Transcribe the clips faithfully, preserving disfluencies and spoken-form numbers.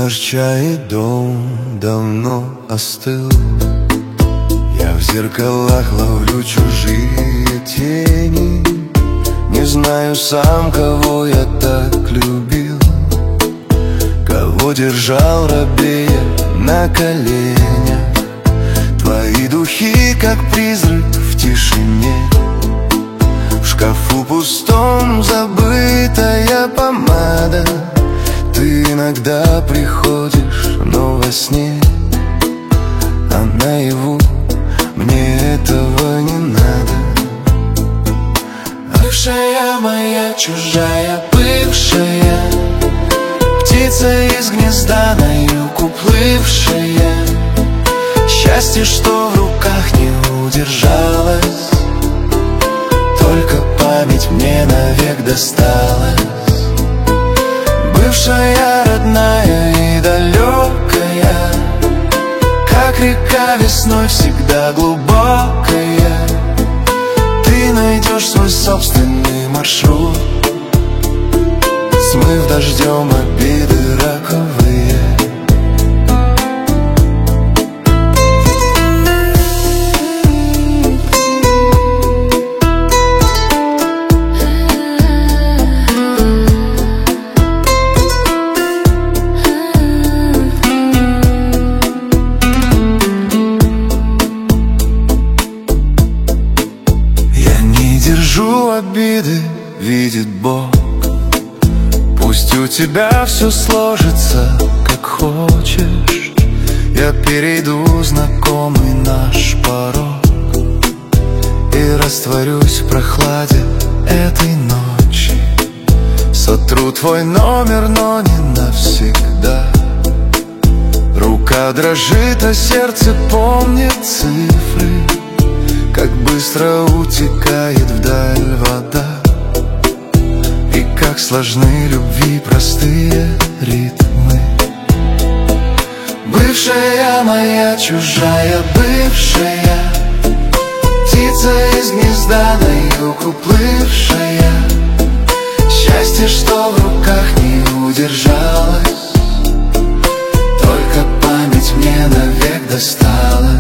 Наш чай и дом давно остыл. Я в зеркалах ловлю чужие тени. Не знаю сам, кого я так любил, кого держал рабея на коленях. Твои духи, как призрак в тишине. В шкафу пустом забытая помада. Ты иногда приходишь, но во сне, а наяву мне этого не надо. Бывшая моя, чужая бывшая, птица из гнезда на юг уплывшая. Счастье, что в руках не удержалось, только память мне навек досталась. Бывшая, родная и далекая, как река весной всегда глубокая. Ты найдешь свой собственный маршрут, смыв дождем обиды раковые. Держу обиды, видит Бог. Пусть у тебя все сложится, как хочешь. Я перейду знакомый наш порог и растворюсь в прохладе этой ночи. Сотру твой номер, но не навсегда. Рука дрожит, а сердце помнит цифры. Как быстро утекает вдаль вода, и как сложны любви простые ритмы. Бывшая моя, чужая бывшая, птица из гнезда на юг уплывшая. Счастье, что в руках не удержалось, только память мне навек досталась.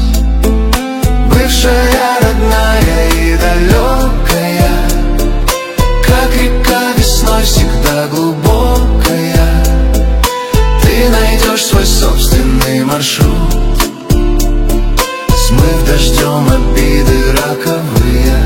Бывшая, родная и далекая, как река весной всегда глубокая. Ты найдешь свой собственный маршрут, смыв дождем обиды раковые.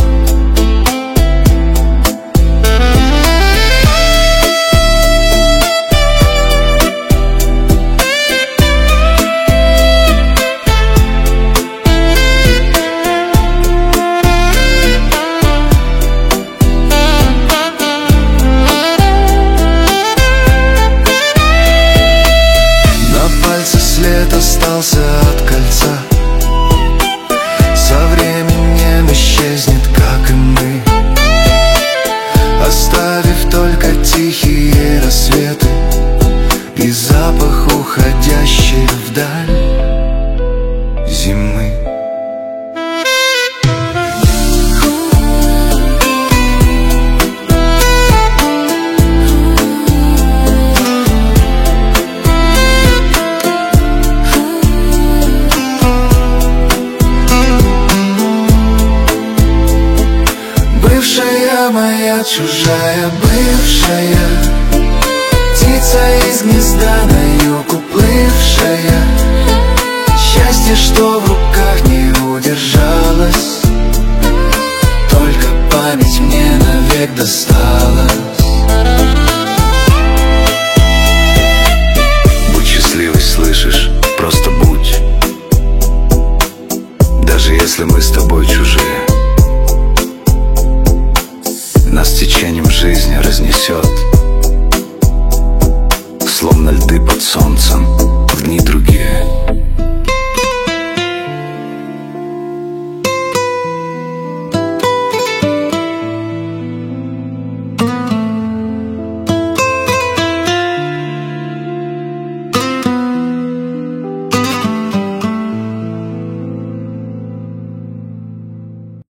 Остался от кольца, со временем исчезнет, как и мы, оставив только тихие рассветы и запах уходящей вдаль зимы. Бывшая моя, чужая бывшая, птица из гнезда на юг уплывшая. Счастье, что в руках не удержалось, только память мне навек досталась. Будь счастливой, слышишь? Просто будь. Даже если мы с тобой чужие, нас течением жизни разнесет, словно льды под солнцем в дни другие.